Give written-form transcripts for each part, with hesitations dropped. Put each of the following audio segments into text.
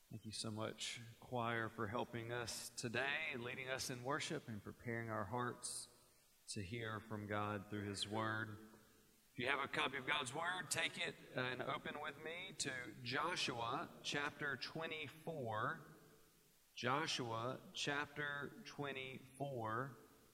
Thank you so much, choir, for helping us today, leading us in worship, and preparing our hearts to hear from God through His Word. If you have a copy of God's Word, take it and open with me to Joshua chapter 24. Joshua chapter 24.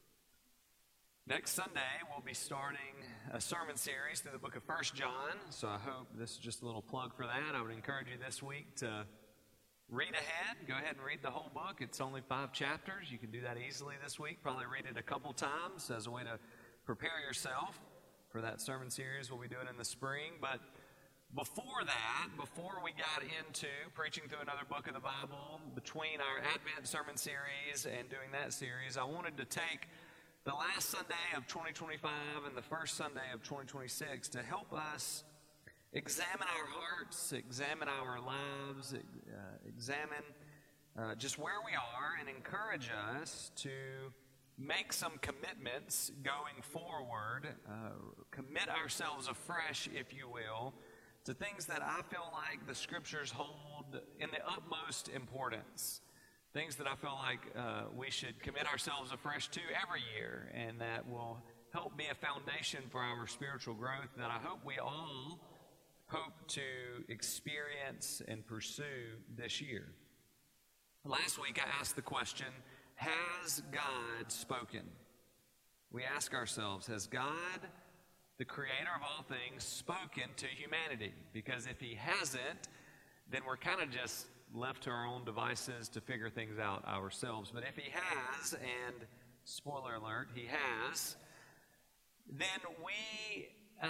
Next Sunday, we'll be starting a sermon series through the book of 1 John, so I hope this is just a little plug for that. I would encourage you this week to read ahead. Go ahead and read the whole book. It's only 5 chapters. You can do that easily this week. Probably read it a couple times as a way to prepare yourself for that sermon series we'll be doing in the spring. But before we got into preaching through another book of the Bible, between our Advent sermon series and doing that series, I wanted to take the last Sunday of 2025 and the first Sunday of 2026 to help us examine our hearts, examine our lives, examine just where we are, and encourage us to make some commitments going forward, commit ourselves afresh, if you will, to things that I feel like the Scriptures hold in the utmost importance, things that I feel like we should commit ourselves afresh to every year, and that will help be a foundation for our spiritual growth that I hope we all hope to experience and pursue this year. Last week I asked the question, has God spoken? We ask ourselves, has God, the creator of all things, spoken to humanity? Because if He hasn't, then we're kind of just left to our own devices to figure things out ourselves. But if He has, and spoiler alert, He has, then we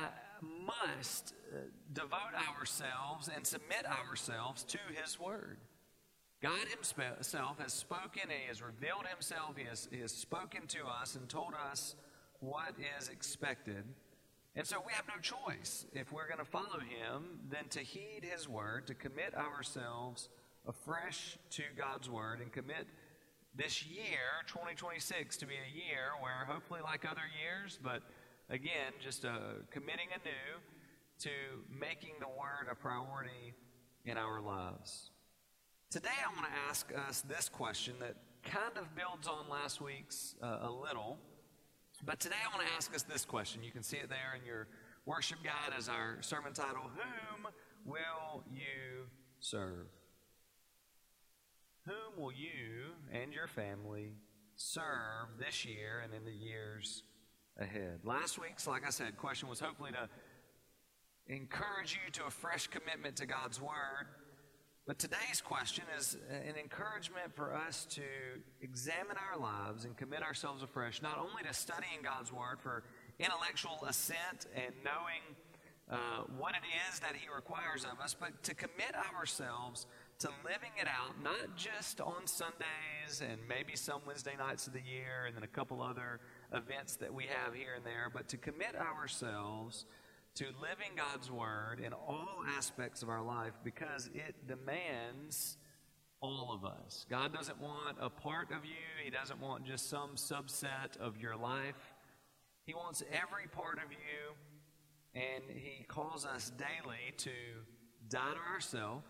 must devote ourselves and submit ourselves to His Word. God Himself has spoken, and He has revealed Himself. He has spoken to us and told us what is expected. And so we have no choice, if we're going to follow Him, than to heed His Word, to commit ourselves afresh to God's Word, and commit this year, 2026, to be a year where, hopefully like other years, but again, just committing anew to making the Word a priority in our lives. Today I want to ask us this question that kind of builds on last week's a little. But today I want to ask us this question. You can see it there in your worship guide as our sermon title. Whom will you serve? Whom will you and your family serve this year and in the years ahead? Last week's, like I said, question was hopefully to encourage you to a fresh commitment to God's Word. But today's question is an encouragement for us to examine our lives and commit ourselves afresh, not only to studying God's Word for intellectual assent and knowing what it is that He requires of us, but to commit ourselves to living it out, not just on Sundays and maybe some Wednesday nights of the year and then a couple other events that we have here and there, but to commit ourselves to living God's Word in all aspects of our life, because it demands all of us. God doesn't want a part of you. He doesn't want just some subset of your life. He wants every part of you, and He calls us daily to die to ourselves,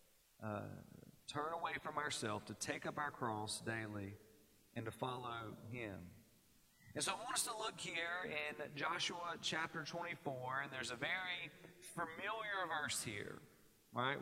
turn away from ourselves, to take up our cross daily, and to follow Him. And so I want us to look here in Joshua chapter 24, and there's a very familiar verse here. All right,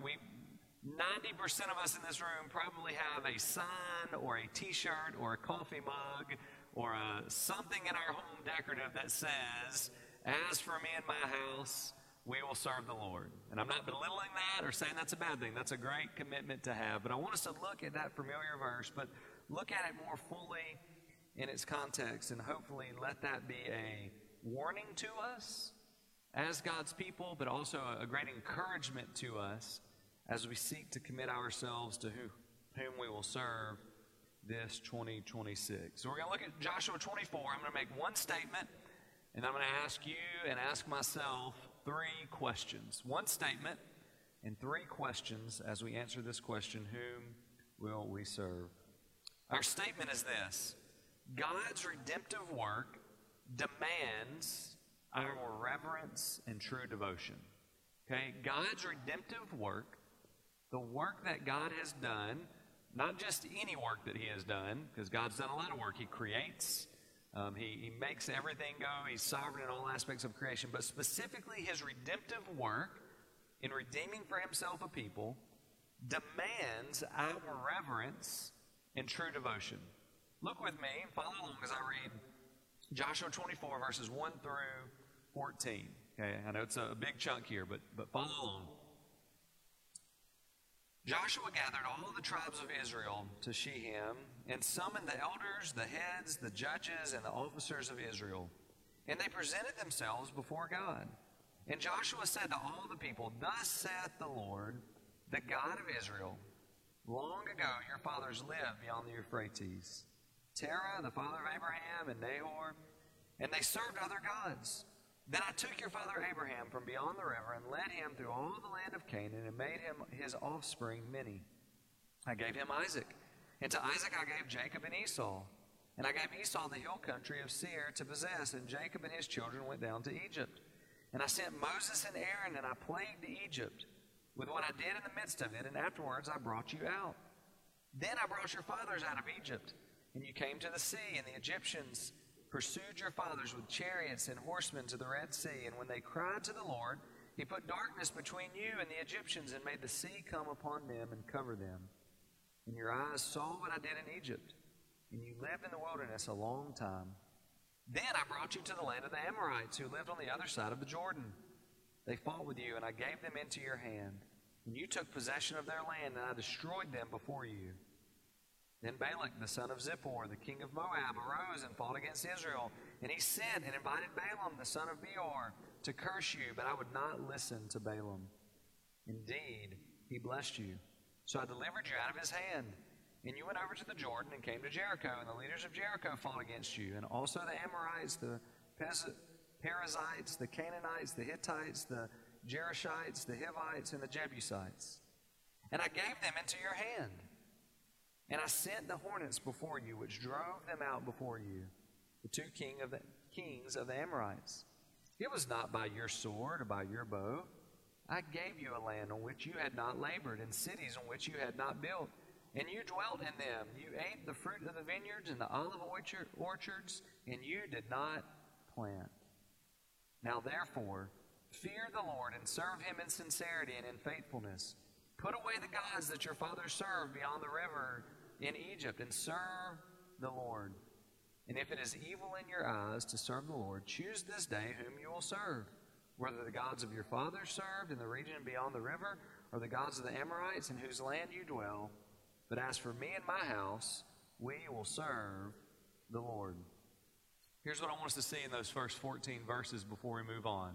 90% of us in this room probably have a sign or a t-shirt or a coffee mug or something in our home decorative that says, "As for me and my house, we will serve the Lord." And I'm not belittling that or saying that's a bad thing. That's a great commitment to have. But I want us to look at that familiar verse, but look at it more fully in its context, and hopefully let that be a warning to us as God's people, but also a great encouragement to us as we seek to commit ourselves to whom we will serve this 2026. So we're going to look at Joshua 24. I'm going to make one statement, and I'm going to ask you and ask myself 3 questions. One statement and 3 questions as we answer this question, whom will we serve? Our statement is this: God's redemptive work demands our reverence and true devotion. Okay? God's redemptive work The work that God has done, not just any work that he has done, because God's done a lot of work. He creates, he makes everything go. He's sovereign in all aspects of creation, but specifically his redemptive work in redeeming for himself a people demands our reverence and true devotion. Look with me, follow along as I read Joshua 24, verses 1 through 14. Okay, I know it's a big chunk here, but follow along. Joshua gathered all the tribes of Israel to Shechem and summoned the elders, the heads, the judges, and the officers of Israel. And they presented themselves before God. And Joshua said to all the people, "Thus saith the Lord, the God of Israel, long ago your fathers lived beyond the Euphrates, Terah, the father of Abraham, and Nahor, and they served other gods. Then I took your father Abraham from beyond the river and led him through all the land of Canaan and made him his offspring many. I gave him Isaac, and to Isaac I gave Jacob and Esau. And I gave Esau the hill country of Seir to possess, and Jacob and his children went down to Egypt. And I sent Moses and Aaron, and I plagued Egypt with what I did in the midst of it, and afterwards I brought you out. Then I brought your fathers out of Egypt, and you came to the sea, and the Egyptians pursued your fathers with chariots and horsemen to the Red Sea. And when they cried to the Lord, he put darkness between you and the Egyptians and made the sea come upon them and cover them. And your eyes saw what I did in Egypt, and you lived in the wilderness a long time. Then I brought you to the land of the Amorites, who lived on the other side of the Jordan. They fought with you, and I gave them into your hand. And you took possession of their land, and I destroyed them before you. Then Balak, the son of Zippor, the king of Moab, arose and fought against Israel. And he sent and invited Balaam, the son of Beor, to curse you, but I would not listen to Balaam. Indeed, he blessed you. So I delivered you out of his hand. And you went over to the Jordan and came to Jericho, and the leaders of Jericho fought against you, and also the Amorites, the Perizzites, the Canaanites, the Hittites, the Jerishites, the Hivites, and the Jebusites. And I gave them into your hand. And I sent the hornets before you, which drove them out before you, the two kings of the Amorites. It was not by your sword or by your bow. I gave you a land on which you had not labored, and cities on which you had not built. And you dwelt in them. You ate the fruit of the vineyards and the olive orchards, and you did not plant. Now therefore, fear the Lord and serve him in sincerity and in faithfulness. Put away the gods that your fathers served beyond the river in Egypt, and serve the Lord. And if it is evil in your eyes to serve the Lord, choose this day whom you will serve, whether the gods of your fathers served in the region beyond the river, or the gods of the Amorites in whose land you dwell. But as for me and my house, we will serve the Lord." Here's what I want us to see in those first 14 verses before we move on.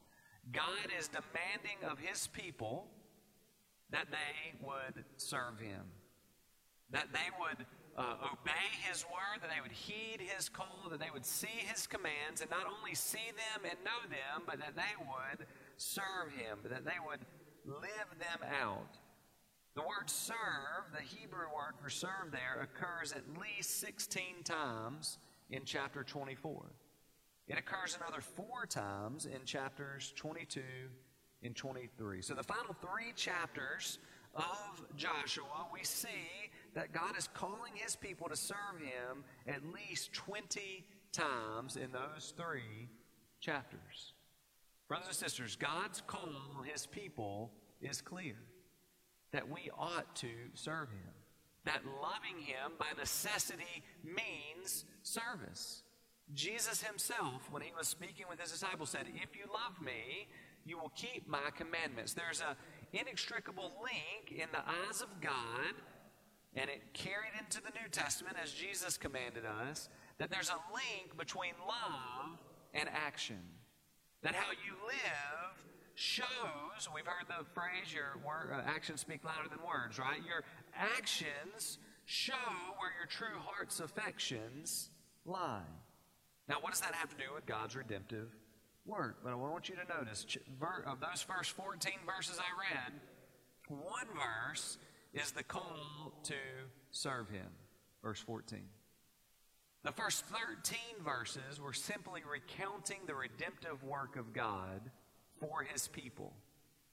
God is demanding of his people that they would serve him, that they would obey his word, that they would heed his call, that they would see his commands, and not only see them and know them, but that they would serve him, that they would live them out. The word serve, the Hebrew word for serve there, occurs at least 16 times in chapter 24. It occurs another 4 times in chapters 22 and 23. So the final 3 chapters of Joshua, we see that God is calling his people to serve him at least 20 times in those 3 chapters. Brothers and sisters, God's call on his people is clear. That we ought to serve him. That loving him by necessity means service. Jesus himself, when he was speaking with his disciples, said, "If you love me, you will keep my commandments." There's an inextricable link in the eyes of God, and it carried into the New Testament as Jesus commanded us, that there's a link between love and action. That how you live shows, we've heard the phrase, your actions speak louder than words, right? Your actions show where your true heart's affections lie. Now, what does that have to do with God's redemptive work? But I want you to notice, of those first 14 verses I read, one verse is the call to serve him, verse 14. The first 13 verses were simply recounting the redemptive work of God for his people.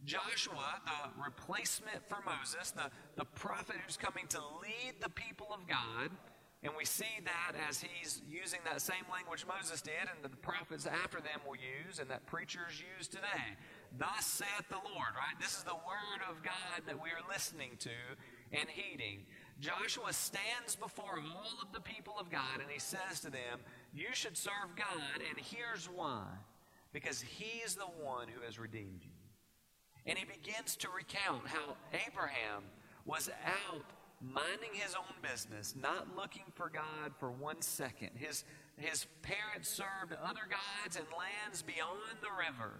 Joshua, the replacement for Moses, the prophet who's coming to lead the people of God, and we see that as he's using that same language Moses did and the prophets after them will use and that preachers use today. Thus saith the Lord, right? This is the word of God that we are listening to and heeding. Joshua stands before all of the people of God and he says to them, you should serve God, and here's why. Because he is the one who has redeemed you. And he begins to recount how Abraham was out minding his own business, not looking for God for 1 second. His parents served other gods and lands beyond the river.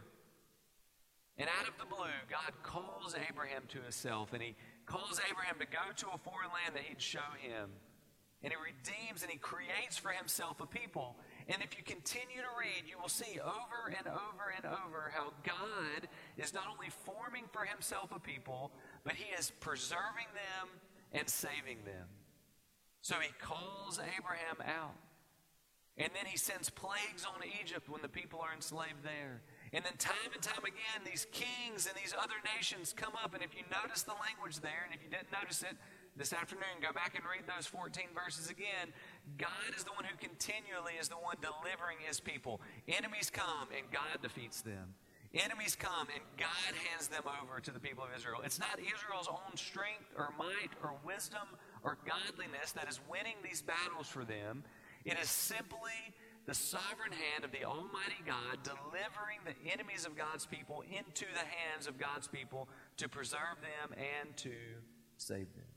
And out of the blue, God calls Abraham to himself, and he calls Abraham to go to a foreign land that he'd show him. And he redeems and he creates for himself a people. And if you continue to read, you will see over and over and over how God is not only forming for himself a people, but he is preserving them and saving them. So he calls Abraham out. And then he sends plagues on Egypt when the people are enslaved there. And then time and time again, these kings and these other nations come up. And if you notice the language there, and if you didn't notice it this afternoon, go back and read those 14 verses again. God is the one who continually is the one delivering his people. Enemies come and God defeats them. Enemies come and God hands them over to the people of Israel. It's not Israel's own strength or might or wisdom or godliness that is winning these battles for them. It is simply the sovereign hand of the Almighty God delivering the enemies of God's people into the hands of God's people to preserve them and to save them.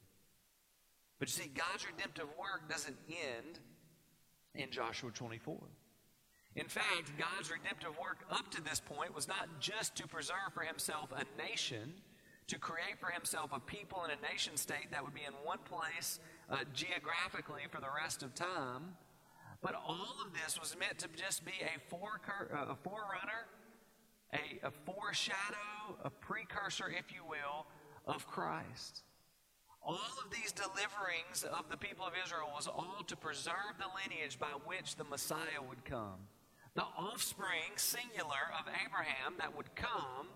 But you see, God's redemptive work doesn't end in Joshua 24. In fact, God's redemptive work up to this point was not just to preserve for himself a nation, to create for himself a people and a nation state that would be in one place geographically for the rest of time, but all of this was meant to just be a forerunner, a foreshadow, a precursor, if you will, of Christ. All of these deliverings of the people of Israel was all to preserve the lineage by which the Messiah would come. The offspring, singular, of Abraham that would come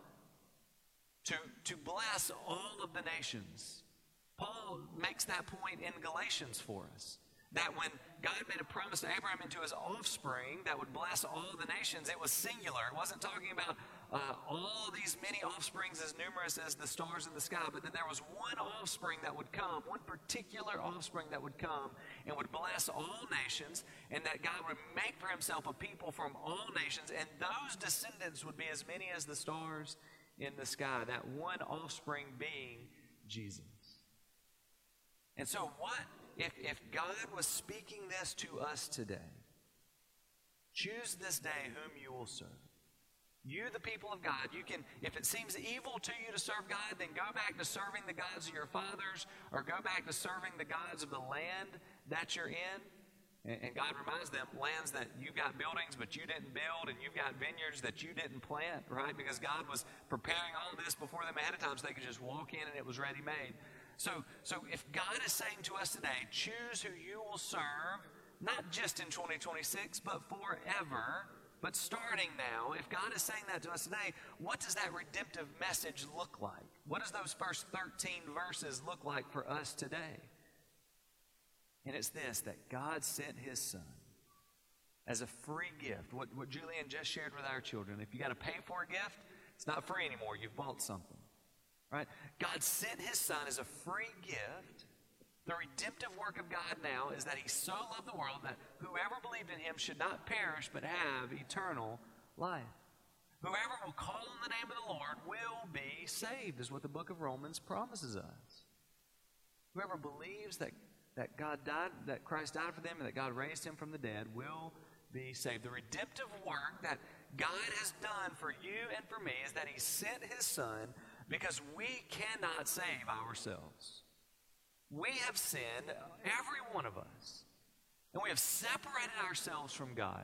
to bless all of the nations. Paul makes that point in Galatians for us. That when God made a promise to Abraham and to his offspring that would bless all the nations, it was singular. It wasn't talking about all these many offsprings as numerous as the stars in the sky, but that there was one offspring that would come, one particular offspring that would come and would bless all nations, and that God would make for himself a people from all nations, and those descendants would be as many as the stars in the sky, that one offspring being Jesus. And so if God was speaking this to us today, choose this day whom you will serve. You, the people of God, you can, if it seems evil to you to serve God, then go back to serving the gods of your fathers, or go back to serving the gods of the land that you're in. And God reminds them, lands that you've got buildings but you didn't build, and you've got vineyards that you didn't plant, right? Because God was preparing all this before them ahead of time so they could just walk in and it was ready made. So if God is saying to us today, choose who you will serve, not just in 2026, but forever, but starting now, if God is saying that to us today, what does that redemptive message look like? What does those first 13 verses look like for us today? And it's this, that God sent his son as a free gift. What Julian just shared with our children. If you got to pay for a gift, it's not free anymore. You've bought something. Right? God sent his son as a free gift. The redemptive work of God now is that he so loved the world that whoever believed in him should not perish but have eternal life. Whoever will call on the name of the Lord will be saved, is what the book of Romans promises us. Whoever believes that God died, that Christ died for them, and that God raised him from the dead will be saved. The redemptive work that God has done for you and for me is that he sent his son because we cannot save ourselves. We have sinned, every one of us, and we have separated ourselves from God.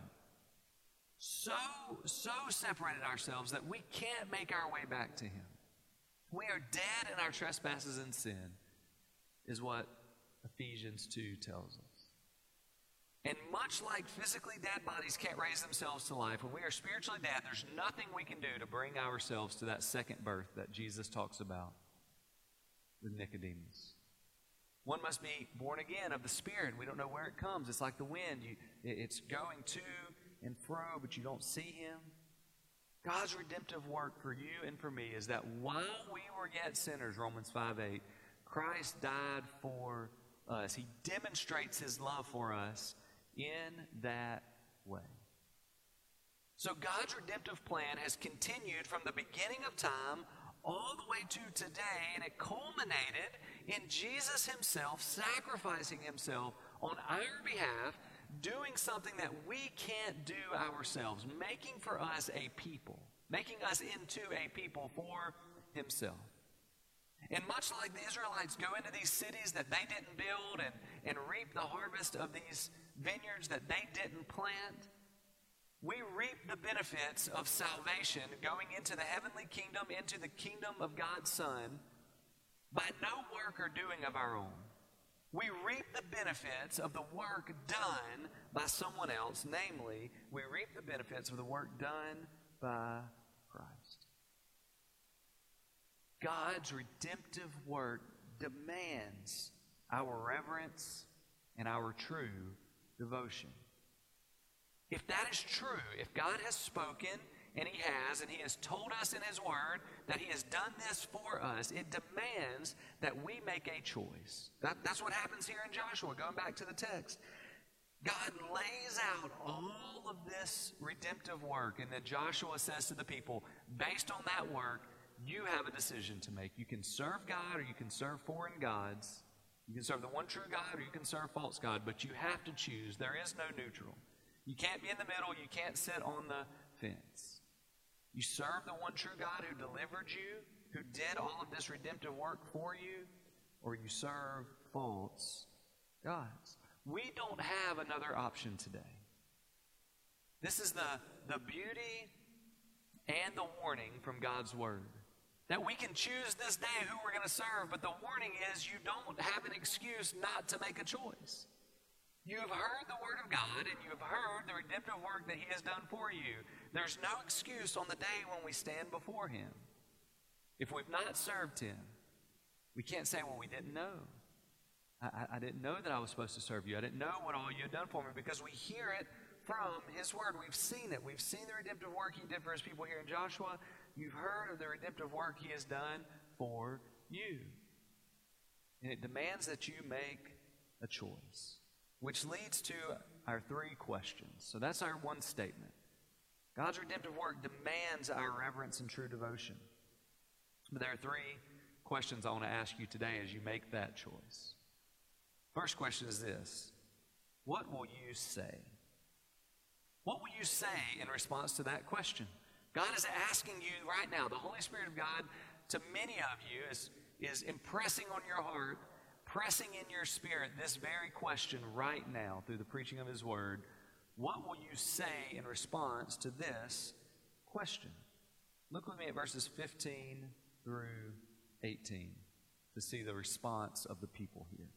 So separated ourselves that we can't make our way back to him. We are dead in our trespasses and sin, is what Ephesians 2 tells us. And much like physically dead bodies can't raise themselves to life, when we are spiritually dead, there's nothing we can do to bring ourselves to that second birth that Jesus talks about with Nicodemus. One must be born again of the Spirit. We don't know where it comes. It's like the wind. It's going to and fro, but you don't see Him. God's redemptive work for you and for me is that while we were yet sinners, Romans 5:8, Christ died for us. He demonstrates His love for us in that way. So God's redemptive plan has continued from the beginning of time all the way to today, and it culminated in Jesus Himself sacrificing Himself on our behalf, doing something that we can't do ourselves, making for us a people, making us into a people for Himself. And much like the Israelites go into these cities that they didn't build and reap the harvest of these vineyards that they didn't plant, we reap the benefits of salvation going into the heavenly kingdom, into the kingdom of God's Son, by no work or doing of our own. We reap the benefits of the work done by someone else, namely, we reap the benefits of the work done by Christ. God's redemptive work demands our reverence and our true devotion. If that is true, if God has spoken, and He has told us in His Word that He has done this for us, it demands that we make a choice. That's what happens here in Joshua, going back to the text. God lays out all of this redemptive work, and then Joshua says to the people, based on that work, you have a decision to make. You can serve God or you can serve foreign gods. You can serve the one true God or you can serve false God, but you have to choose. There is no neutral. You can't be in the middle. You can't sit on the fence. You serve the one true God who delivered you, who did all of this redemptive work for you, or you serve false gods. We don't have another option today. This is the beauty and the warning from God's Word. That we can choose this day who we're going to serve, but the warning is you don't have an excuse not to make a choice. You have heard the Word of God, and you have heard the redemptive work that He has done for you. There's no excuse on the day when we stand before Him. If we've not served Him, we can't say, well, we didn't know. I didn't know that I was supposed to serve you. I didn't know what all you had done for me, because we hear it from His Word. We've seen it. We've seen the redemptive work He did for His people here in Joshua. You've heard of the redemptive work He has done for you. And it demands that you make a choice, which leads to our three questions. So that's our one statement. God's redemptive work demands our reverence and true devotion. But there are three questions I want to ask you today as you make that choice. First question is this: what will you say? What will you say in response to that question? God is asking you right now. The Holy Spirit of God, to many of you, is impressing on your heart, pressing in your spirit this very question right now through the preaching of His Word. What will you say in response to this question? Look with me at verses 15 through 18 to see the response of the people here.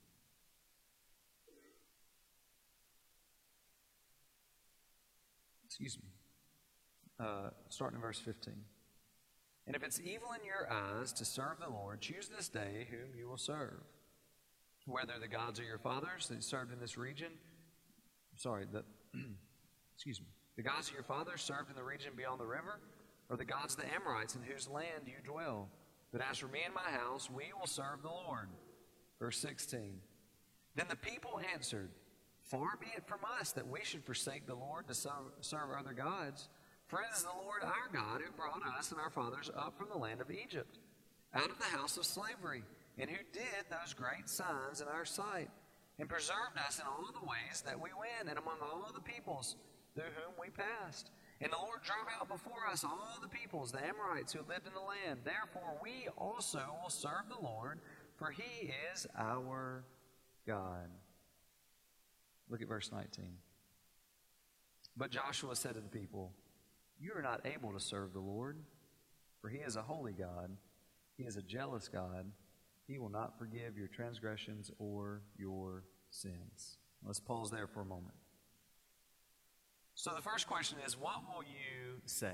Starting in verse 15. And if it's evil in your eyes to serve the Lord, choose this day whom you will serve. Whether the gods of your fathers that served in this region, the gods of your fathers served in the region beyond the river, or the gods of the Amorites in whose land you dwell. But as for me and my house, we will serve the Lord. Verse 16. Then the people answered, far be it from us that we should forsake the Lord to serve other gods. For it is the Lord our God who brought us and our fathers up from the land of Egypt, out of the house of slavery, and who did those great signs in our sight, and preserved us in all the ways that we went, and among all the peoples through whom we passed. And the Lord drove out before us all the peoples, the Amorites who lived in the land. Therefore we also will serve the Lord, for He is our God. Look at verse 19. But Joshua said to the people, you are not able to serve the Lord, for He is a holy God. He is a jealous God. He will not forgive your transgressions or your sins. Let's pause there for a moment. So the first question is, what will you say?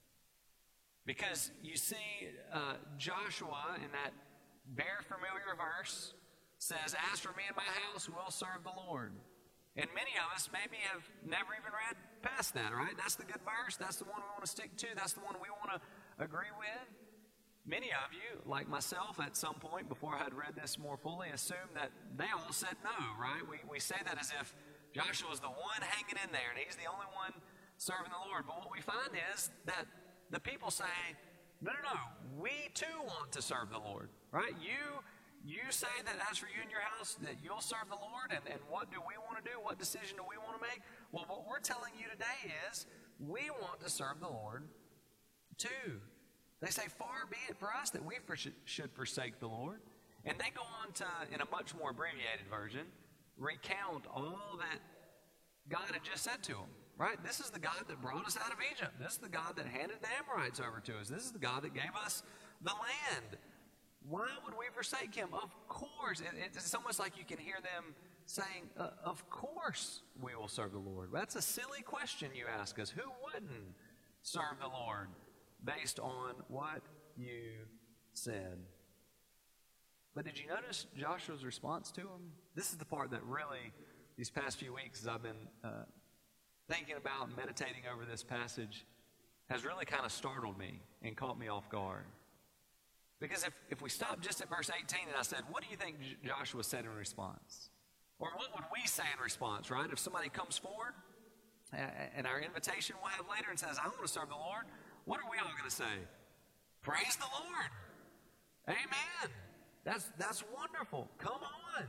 Because you see, Joshua in that very familiar verse says, as for me and my house, we'll serve the Lord. And many of us maybe have never even read past that, right? That's the good verse. That's the one we want to stick to. That's the one we want to agree with. Many of you, like myself, at some point before I had read this more fully, assumed that they all said no, right? We say that as if Joshua's the one hanging in there and he's the only one serving the Lord. But what we find is that the people say, no, we too want to serve the Lord, right? You say that as for you and your house, that you'll serve the Lord, and what do we want to do? What decision do we want to make? Well, what we're telling you today is we want to serve the Lord too. They say, far be it for us that we should forsake the Lord. And they go on to, in a much more abbreviated version, recount all that God had just said to them, right? This is the God that brought us out of Egypt. This is the God that handed the Amorites over to us. This is the God that gave us the land. Why would we forsake him? Of course. It's almost like you can hear them saying, of course we will serve the Lord. That's a silly question you ask us. Who wouldn't serve the Lord based on what you said? But did you notice Joshua's response to him? This is the part that really, these past few weeks, as I've been thinking about, meditating over this passage, has really kind of startled me and caught me off guard. Because if we stop just at verse 18 and I said, what do you think Joshua said in response? Or what would we say in response, right? If somebody comes forward and our invitation we'll have later and says, I want to serve the Lord, what are we all going to say? Praise the Lord. Amen. That's wonderful. Come on.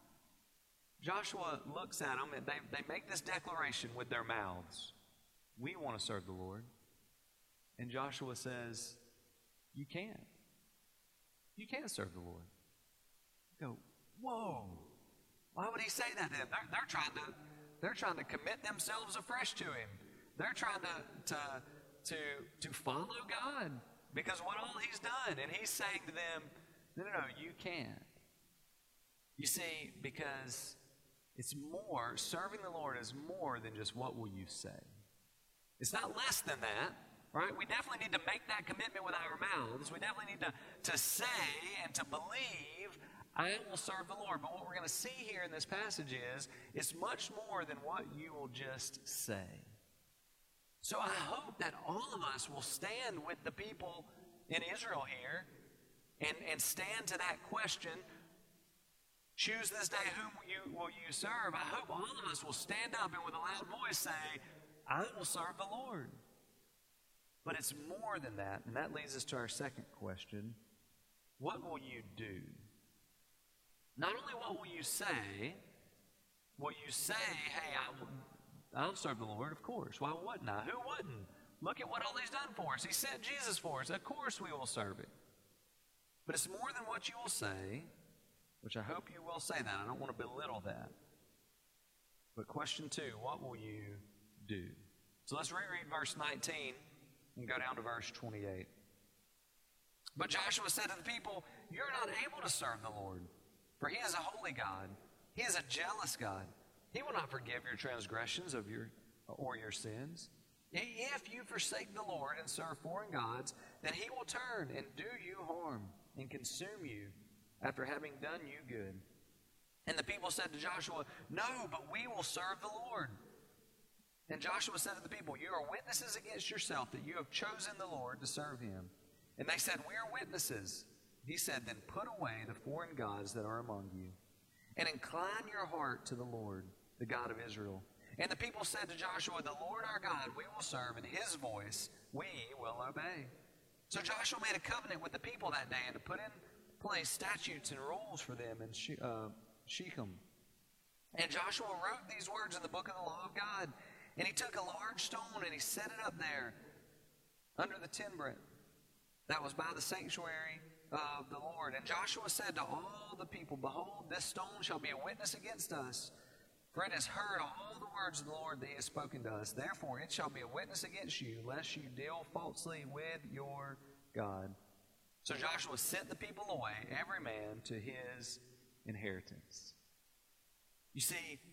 Joshua looks at them and they make this declaration with their mouths. We want to serve the Lord. And Joshua says, you can't. You can't serve the Lord. You go, whoa. Why would he say that then? They're trying to commit themselves afresh to him. They're trying to follow God because what all he's done. And he's saying to them, no, you can't. You see, because it's more, serving the Lord is more than just what will you say. It's not less than that. Right? We definitely need to make that commitment with our mouths. We definitely need to say and to believe, I will serve the Lord. But what we're going to see here in this passage is, it's much more than what you will just say. So I hope that all of us will stand with the people in Israel here and stand to that question, choose this day whom will you serve. I hope all of us will stand up and with a loud voice say, I will serve the Lord. But it's more than that, and that leads us to our second question. What will you do? Not only what will you say, hey, I'll serve the Lord, of course. Why wouldn't I? Who wouldn't? Look at what all he's done for us. He sent Jesus for us. Of course we will serve it. But it's more than what you will say, which I hope you will say that. I don't want to belittle that. But question 2, what will you do? So let's reread verse 19. And go down to verse 28. But Joshua said to the people, you're not able to serve the Lord, for he is a holy God. He is a jealous God. He will not forgive your transgressions or your sins. If you forsake the Lord and serve foreign gods, then he will turn and do you harm and consume you after having done you good. And the people said to Joshua, no, but we will serve the Lord. And Joshua said to the people, you are witnesses against yourself that you have chosen the Lord to serve him. And they said, we are witnesses. He said, then put away the foreign gods that are among you, and incline your heart to the Lord, the God of Israel. And the people said to Joshua, the Lord our God we will serve, and his voice we will obey. So Joshua made a covenant with the people that day and to put in place statutes and rules for them in Shechem. And Joshua wrote these words in the book of the law of God. And he took a large stone and he set it up there under the terebinth that was by the sanctuary of the Lord. And Joshua said to all the people, behold, this stone shall be a witness against us, for it has heard all the words of the Lord that he has spoken to us. Therefore it shall be a witness against you, lest you deal falsely with your God. So Joshua sent the people away, every man to his inheritance. You see,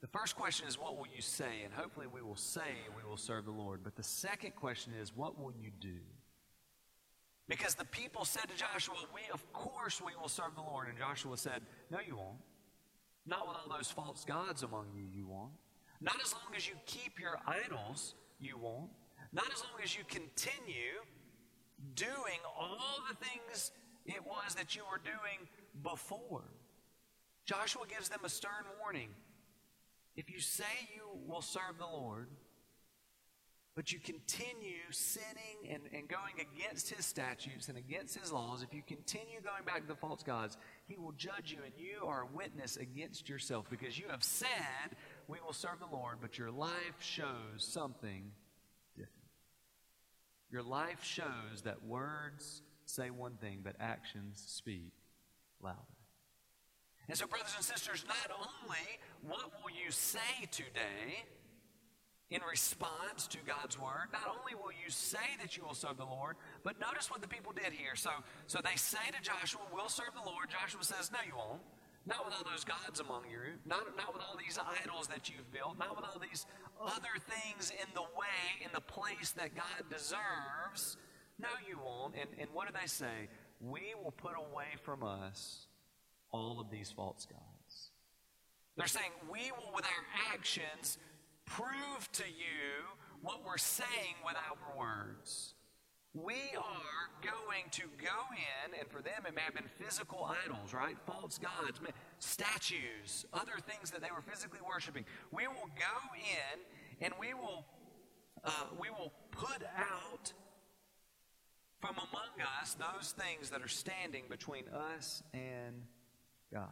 The first question is, what will you say? And hopefully we will say we will serve the Lord. But the second question is, what will you do? Because the people said to Joshua, of course we will serve the Lord. And Joshua said, no, you won't. Not with all those false gods among you, you won't. Not as long as you keep your idols, you won't. Not as long as you continue doing all the things it was that you were doing before. Joshua gives them a stern warning. If you say you will serve the Lord, but you continue sinning and going against his statutes and against his laws, if you continue going back to the false gods, he will judge you, and you are a witness against yourself, because you have said, we will serve the Lord, but your life shows something different. Your life shows that words say one thing, but actions speak louder. And so, brothers and sisters, not only what will you say today in response to God's word, not only will you say that you will serve the Lord, but notice what the people did here. So they say to Joshua, we'll serve the Lord. Joshua says, no, you won't. Not with all those gods among you, not with all these idols that you've built, not with all these other things in the way, in the place that God deserves. No, you won't. And what do they say? We will put away from us all of these false gods. They're saying, we will, with our actions, prove to you what we're saying with our words. We are going to go in, and for them it may have been physical idols, right? False gods, statues, other things that they were physically worshiping. We will go in and we will put out from among us those things that are standing between us and God.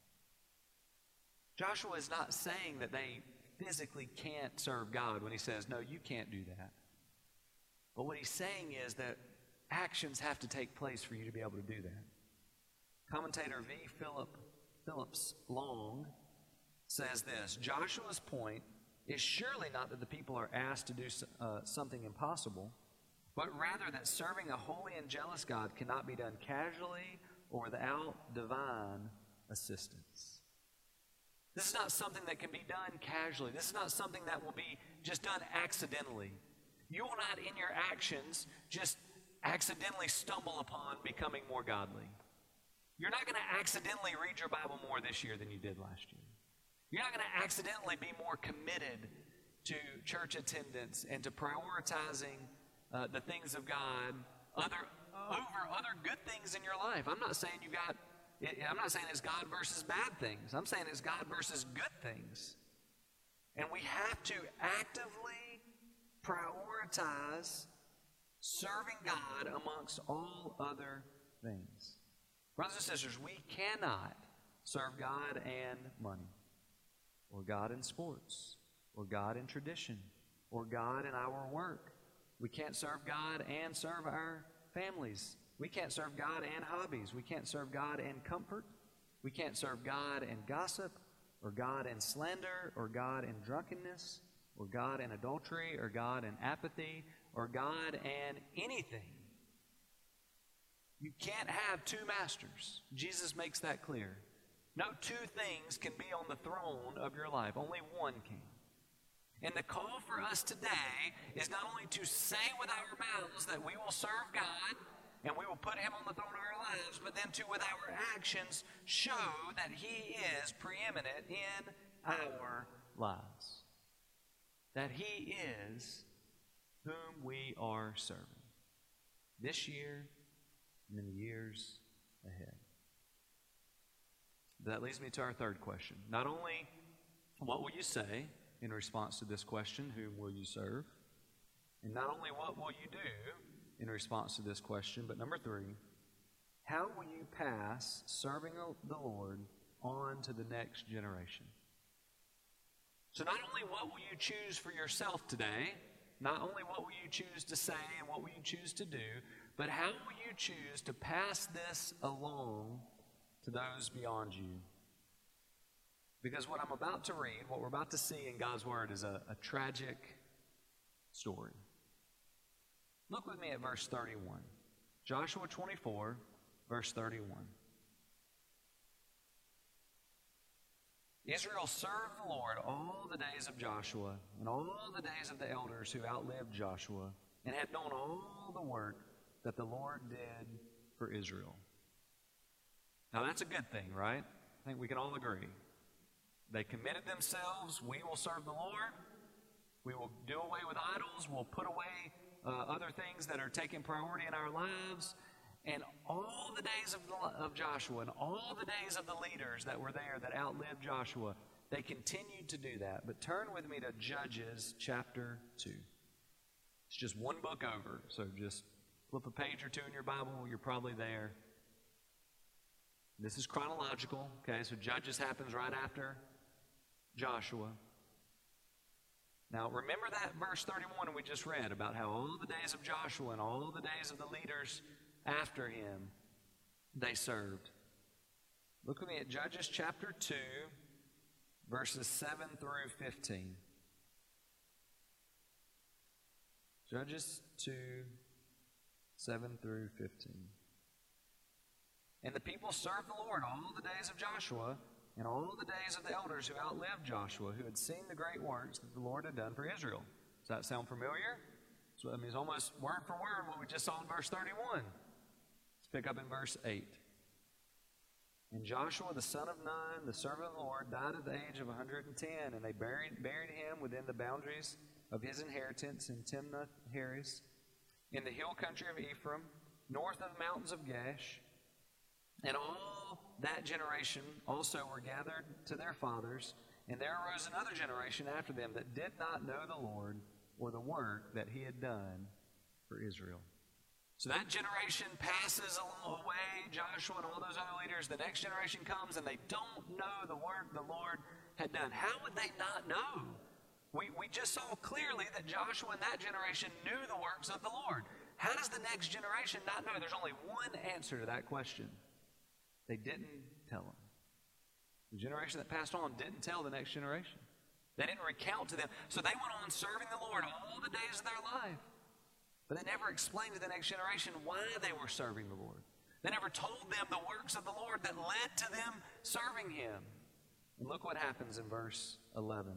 Joshua is not saying that they physically can't serve God when he says, no, you can't do that. But what he's saying is that actions have to take place for you to be able to do that. Commentator V. Phillips Long says this: Joshua's point is surely not that the people are asked to do something impossible, but rather that serving a holy and jealous God cannot be done casually or without divine assistance. This is not something that can be done casually. This is not something that will be just done accidentally. You will not, in your actions, just accidentally stumble upon becoming more godly. You're not going to accidentally read your Bible more this year than you did last year. You're not going to accidentally be more committed to church attendance and to prioritizing the things of God over other good things in your life. I'm not saying it's God versus bad things. I'm saying it's God versus good things. And we have to actively prioritize serving God amongst all other things. Brothers and sisters, we cannot serve God and money, or God in sports, or God in tradition, or God in our work. We can't serve God and serve our families. We can't serve God and hobbies. We can't serve God and comfort. We can't serve God and gossip, or God and slander, or God and drunkenness, or God and adultery, or God and apathy, or God and anything. You can't have two masters. Jesus makes that clear. No two things can be on the throne of your life. Only one can. And the call for us today is not only to say with our mouths that we will serve God and we will put Him on the throne of our lives, but then to, with our actions, show that He is preeminent in our lives. That He is whom we are serving this year and in the years ahead. That leads me to our third question. Not only what will you say in response to this question, whom will you serve? And not only what will you do in response to this question, but number three, how will you pass serving the Lord on to the next generation? So not only what will you choose for yourself today, not only what will you choose to say and what will you choose to do, but how will you choose to pass this along to those beyond you? Because what I'm about to read, what we're about to see in God's Word is a tragic story. Look with me at verse 31. Joshua 24, verse 31. Israel served the Lord all the days of Joshua and all the days of the elders who outlived Joshua and had known all the work that the Lord did for Israel. Now that's a good thing, right? I think we can all agree. They committed themselves. We will serve the Lord. We will do away with idols. We'll put away other things that are taking priority in our lives. And all the days of Joshua and all the days of the leaders that were there that outlived Joshua, they continued to do that. But turn with me to Judges chapter 2. It's just one book over, so just flip a page or two in your Bible. You're probably there. This is chronological, okay? So Judges happens right after Joshua. Now, remember that verse 31 we just read about how all the days of Joshua and all the days of the leaders after him, they served. Look with me at Judges chapter 2, verses 7 through 15. Judges 2, 7 through 15. And the people served the Lord all the days of Joshua and all the days of the elders who outlived Joshua, who had seen the great works that the Lord had done for Israel. Does that sound familiar? So, it's almost word for word what we just saw in verse 31. Pick up in verse 8. And Joshua the son of Nun, the servant of the Lord, died at the age of 110, and they buried him within the boundaries of his inheritance in Timnath-Heres, in the hill country of Ephraim, north of the mountains of Gash. And all that generation also were gathered to their fathers, and there arose another generation after them that did not know the Lord or the work that he had done for Israel. So that generation passes away, Joshua and all those other leaders. The next generation comes and they don't know the work the Lord had done. How would they not know? We just saw clearly that Joshua and that generation knew the works of the Lord. How does the next generation not know? There's only one answer to that question. They didn't tell them. The generation that passed on didn't tell the next generation. They didn't recount to them. So they went on serving the Lord all the days of their life. But they never explained to the next generation why they were serving the Lord. They never told them the works of the Lord that led to them serving him. And look what happens in verse 11.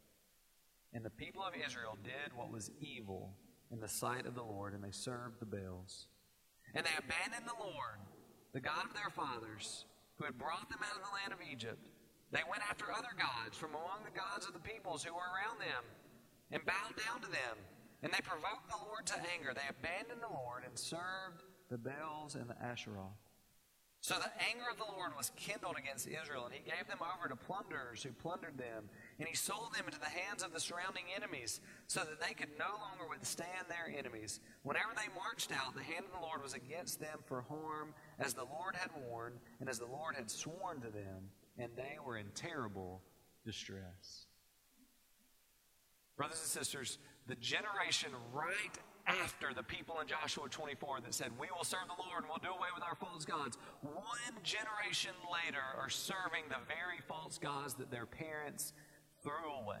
And the people of Israel did what was evil in the sight of the Lord, and they served the Baals. And they abandoned the Lord, the God of their fathers, who had brought them out of the land of Egypt. They went after other gods from among the gods of the peoples who were around them, and bowed down to them. And they provoked the Lord to anger. They abandoned the Lord and served the Baals and the Asheroth. So the anger of the Lord was kindled against Israel, and he gave them over to plunderers who plundered them. And he sold them into the hands of the surrounding enemies, so that they could no longer withstand their enemies. Whenever they marched out, the hand of the Lord was against them for harm, as the Lord had warned, and as the Lord had sworn to them, and they were in terrible distress. Brothers and sisters, the generation right after the people in Joshua 24 that said, we will serve the Lord and we'll do away with our false gods, one generation later are serving the very false gods that their parents threw away.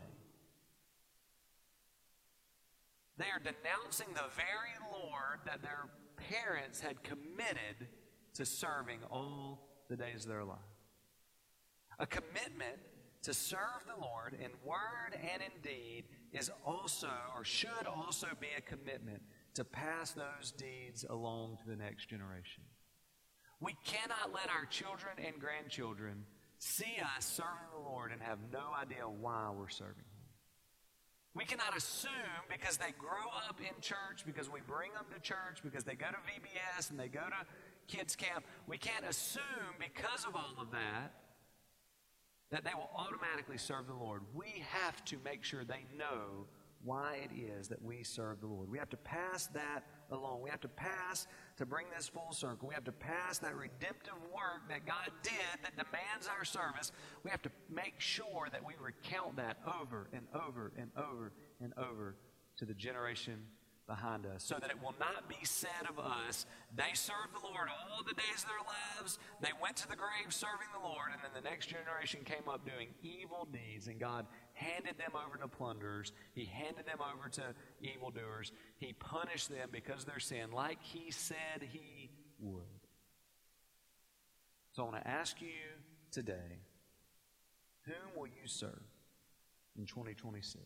They are denouncing the very Lord that their parents had committed to serving all the days of their life. A commitment to serve the Lord in word and in deed is also, or should also be, a commitment to pass those deeds along to the next generation. We cannot let our children and grandchildren see us serving the Lord and have no idea why we're serving him. We cannot assume because they grow up in church, because we bring them to church, because they go to VBS and they go to kids camp, we can't assume because of all of that they will automatically serve the Lord. We have to make sure they know why it is that we serve the Lord. We have to pass that along. We have to pass to bring this full circle. We have to pass that redemptive work that God did that demands our service. We have to make sure that we recount that over and over and over and over to the generation behind us, so that it will not be said of us, they served the Lord all the days of their lives, they went to the grave serving the Lord, and then the next generation came up doing evil deeds, and God handed them over to plunderers, he handed them over to evildoers, he punished them because of their sin, like he said he would. So I want to ask you today, Whom will you serve in 2026?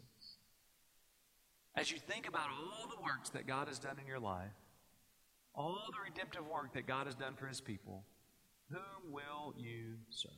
As you think about all the works that God has done in your life, all the redemptive work that God has done for his people, whom will you serve?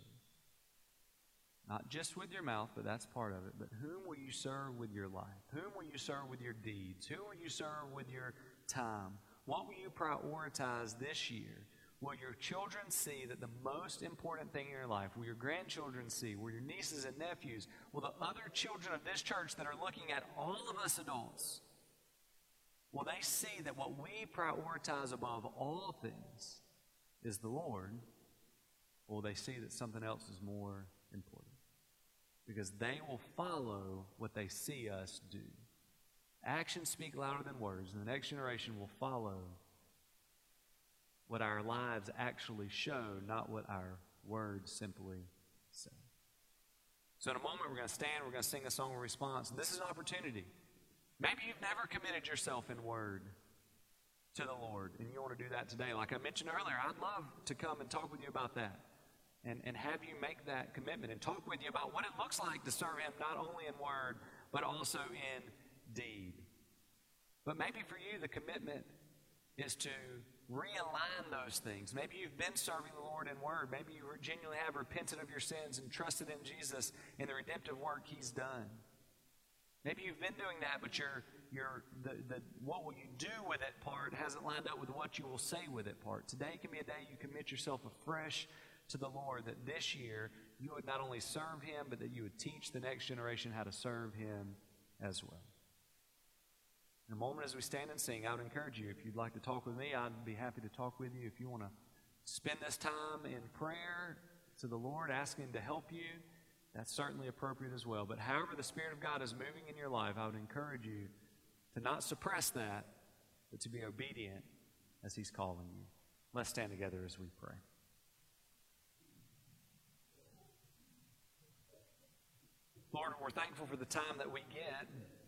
Not just with your mouth, but that's part of it. But whom will you serve with your life? Whom will you serve with your deeds? Who will you serve with your time? What will you prioritize this year? Will your children see that the most important thing in your life, will your grandchildren see, will your nieces and nephews, will the other children of this church that are looking at all of us adults, will they see that what we prioritize above all things is the Lord? Or will they see that something else is more important? Because they will follow what they see us do. Actions speak louder than words, and the next generation will follow what our lives actually show, not what our words simply say. So in a moment, we're going to stand, we're going to sing a song of response, and this is an opportunity. Maybe you've never committed yourself in word to the Lord, and you want to do that today. Like I mentioned earlier, I'd love to come and talk with you about that. And have you make that commitment and talk with you about what it looks like to serve him not only in word, but also in deed. But maybe for you, the commitment is to realign those things. Maybe you've been serving the Lord in word. Maybe you genuinely have repented of your sins and trusted in Jesus and the redemptive work he's done. Maybe you've been doing that, but the what will you do with it part hasn't lined up with what you will say with it part. Today can be a day you commit yourself afresh to the Lord, that this year you would not only serve him, but that you would teach the next generation how to serve him as well. In a moment as we stand and sing, I would encourage you, if you'd like to talk with me, I'd be happy to talk with you. If you want to spend this time in prayer to the Lord, asking him to help you, that's certainly appropriate as well. But however the Spirit of God is moving in your life, I would encourage you to not suppress that, but to be obedient as he's calling you. Let's stand together as we pray. Lord, we're thankful for the time that we get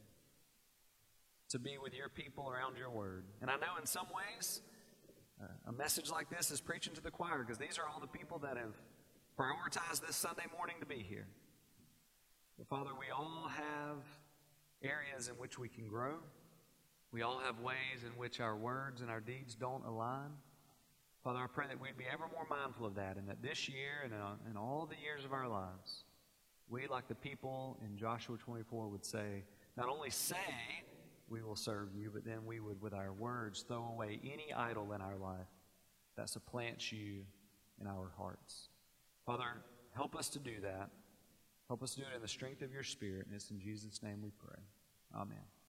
to be with your people around your word. And I know in some ways, a message like this is preaching to the choir, because these are all the people that have prioritized this Sunday morning to be here. But Father, we all have areas in which we can grow. We all have ways in which our words and our deeds don't align. Father, I pray that we'd be ever more mindful of that, and that this year and in all the years of our lives, we, like the people in Joshua 24, would say, not only say we will serve you, but then we would, with our words, throw away any idol in our life that supplants you in our hearts. Father, help us to do that. Help us do it in the strength of your Spirit, and it's in Jesus' name we pray. Amen.